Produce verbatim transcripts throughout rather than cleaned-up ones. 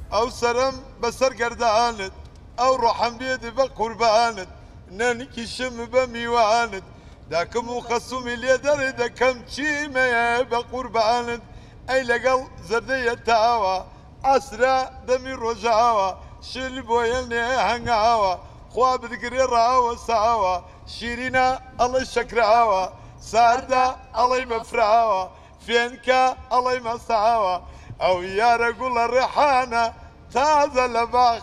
او سرم بسر گردانت او روحم بيد بقربانت نانكي شم بميوانت داكم وخصومي اللي درد كم شي ما بقربانت اي لقل زردية تاوى عسرا دمي رجاوى شل بويلني هنغاوى خواب ذكري راوى ساوى شيرينا الله شكراوى ساردا الله مفراوى فينكا الله مساوى او يا رجل الريحانة تازة لباخ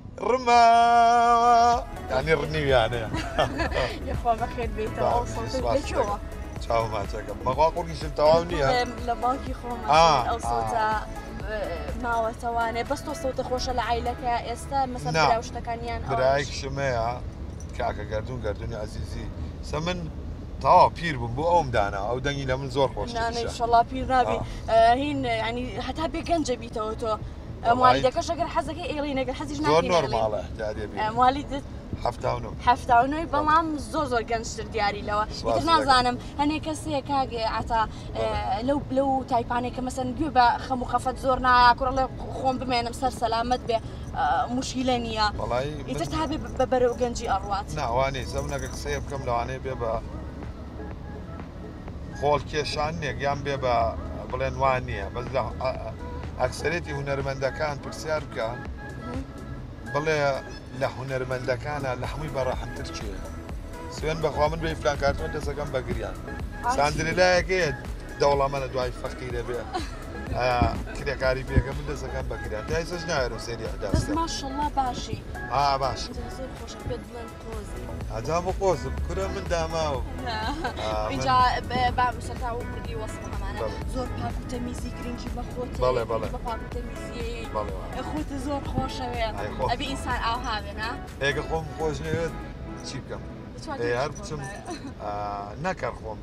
رما يعني رني يعني يا اخوان بخير بيته او صوتك لشوه چاو ما چکم مقوا قولي شم تواوني ها لباكي خو ما او صوتا ما وتواني بس تو صوت خوش لعائلك استا مثلا براو شتكانيان او برايك شمايا كاكا قردون قردوني عزيزي سمن توا بير بو اوم دانا او دنگي لمن زور خوش نعم ان شاء الله بير نابي هين يعني حتى بيكنجه بيتو تو مواليدك شقر حزك ايلينا قال حزي جنا زور نورمال احتياجي بي مواليد حفتاونو حفتاونو بلام زور زور كنشتر دياري لو يترنا زانم هني كسي كاغي عتا لو لو تايباني كمثلا جوبا خمو خفت زورنا كور الله خوم بمن مسر سلامت به مشكلانيه والله يترتها ببرو جنجي اروات نعواني زمنك كسيب كم لواني بيبا خول كيشاني قام بيبا بلين وانيه بس اكثريتي هنرمندكان برسيار كان بلي لا هنرمندكان لحمي براحم تركي سوين بخوا من بي فلان كارتون دسكم بقريان ساندري لا اكيد دولة من دواي فقيرة بيه آه كده كاريبية كم دسكم بقريان ده ايش نايرو سيري احداث بس ما شاء الله باشي اه باشي زور خوش بيد من قوزي هذا مو قوزم كره من داماو اینجا با مسلطه و بردی وصفها معنا زور پاک و تمیزی کرینجی بخوت بله بله با پاک و تمیزی بله خود زور خوشه وید ابی انسان آو هاوی نه اگه خوم خوش نیاد چی کم هر بچم نکر خوم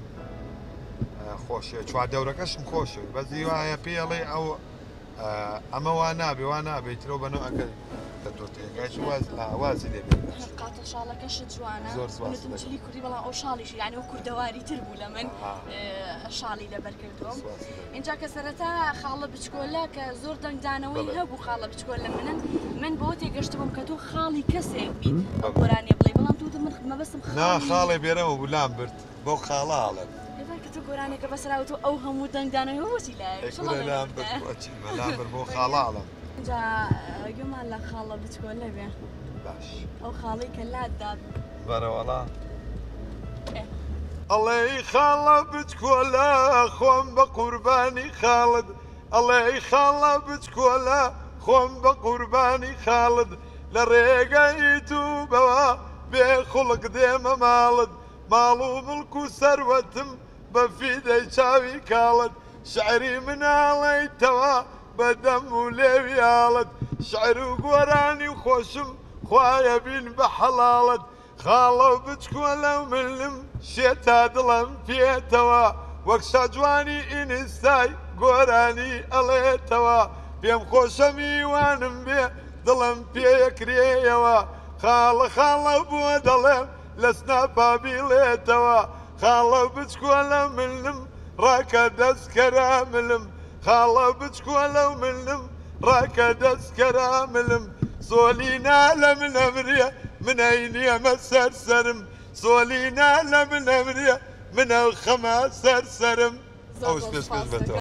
خوشه چوار دوره کشم خوشه بس دیوانه پیالی او اما وانا بی وانا بی ترو بنو اکل تطوتي ايش واز وازي لي قاطع شالك اش جوانا ونتم تلي كوري بلا او شالي يعني وكر دواري تربو لمن شالي لبركلتهم ان جاك سرتا خاله بتشكولك زور دنگ دانوي هبو خاله بتشكول من من بوتي قشتبم كتو خالي كسي بي قراني بلاي بلا تو من ما بس مخالي لا خالي بيرم بلامبرت بو خاله على كتو قراني كبس راوتو او هم دنگ دانوي هو وسيله ان شاء الله لامبرت واتشي لامبر بو خاله على جا يوم على خالة بتقول لي بيه باش أو خالي كلا الداب برا والله إيه الله خالة بتقول لا خوم بقرباني خالد الله خالة بتقول لا خوم بقرباني خالد لريقايتو بوا بخلق ديما مالد مالو ملكو سروتم بفيدي شاوي كالد شعري من علي توا بدم وليوي هالد شعر وقراني وخوشم خوايا بين بحلالد خالو بتكون وملم شيتا دلم فيتوا وكشا جواني انستاي قراني اليتوا بيم خوشمي وانم بي دلم فيكريوا خال خال بو دلم لسنا بابي ليتوا خالو بتكون وملم راكا دسكرا ملم خاله بتكون وملم راكد اسكر ملم صولينا لمن امريه من عيني ما سرسرم صولينا لمن امريه من الخما سرسرم او سبيس بس